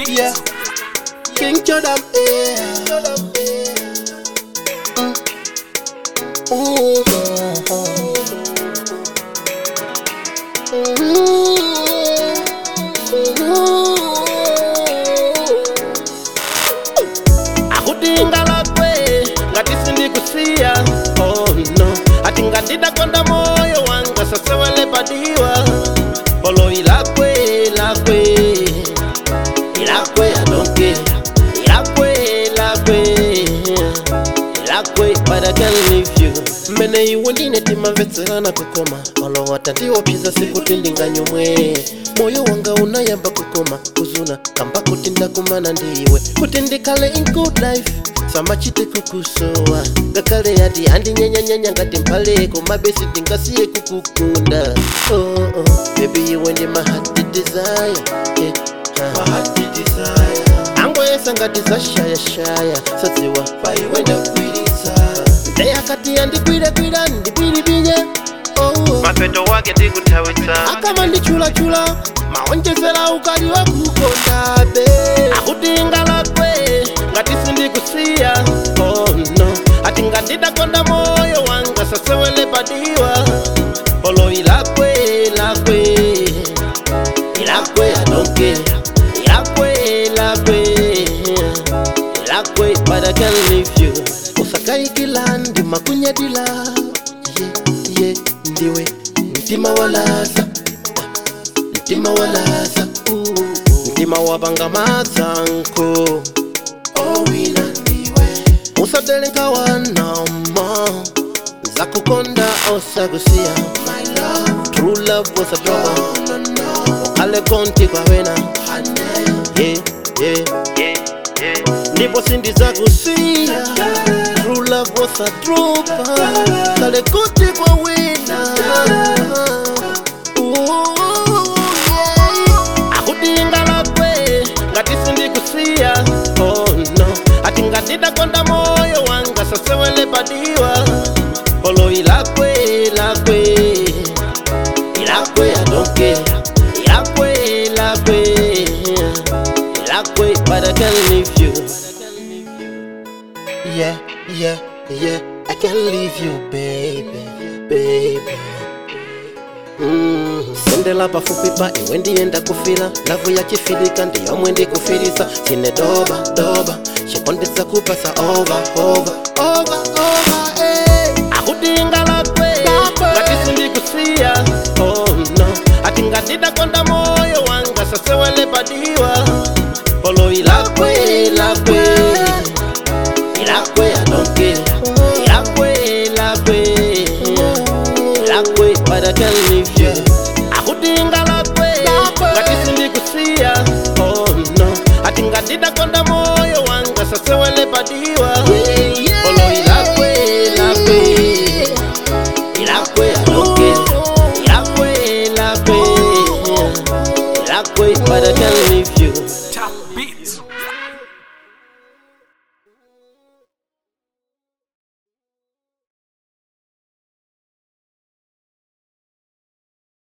Yeah, King Jordan, akudinga lakwe ngati sindikusiya. Oh no, ati ngatida konda moyo wanga sasewele padiwa. Olo ilakwe I don't care. Ilakwe but I can't leave you. Mene iwendine timamvetserana kukoma. Olo watandiwo pisa siku tindinga nyumwe. Moyo wanga unayamba kukoma kuzuna kamba kutinda kumana ndiwe kutindikale in good life samachite kukusowa gakale yati andi nyanya ngati mpale kumabesi ndingasiye kukukunda. Oh baby you ndi my heart desire, yeah. My heart desire ango yesa ngati za shaya sadziwa pai wenda kwirisa ndeya kati andikwira ndibwiribinye. Mapeto wake ndikutawitsa akama ndichula maonjezera ukali wa kukonda be. Akudinga lakwe ngati sindikusiya. Oh no, ati ngatida konda moyo wanga sasewele padiwa. Olo ilakwe I don't care. Ilakwe but I can't leave you. Usakai kilandi makunyadila. Yeah, ndiwe mtima walaza mtima wabanga matsanko. Oh wina ndiwe usadelenga wanama zakukonda osagusia. My love, true love was a trouble. Okale konti kwa wena. Yeah. Ndipo sindi zakusia. True love was a trooper. Kale konti kwa wena. Akudinga lakwe ngati sindikusiya. Oh no, ati ngatida konda moyo wanga sasewele padiwa. Olo ilakwe I don't care. Ilakwe but I can't leave you. Yeah, I can't leave you baby. Sendela pafupi pa iwe ndienda kufila. Lavu ya chifilika ndiyo mwendi kufilisa. Sine doba shikondesa kupasa over akudinga lakwe ngati sindikusiya. Oh no, ati ngatida konda moyo wanga sasewele padiwa.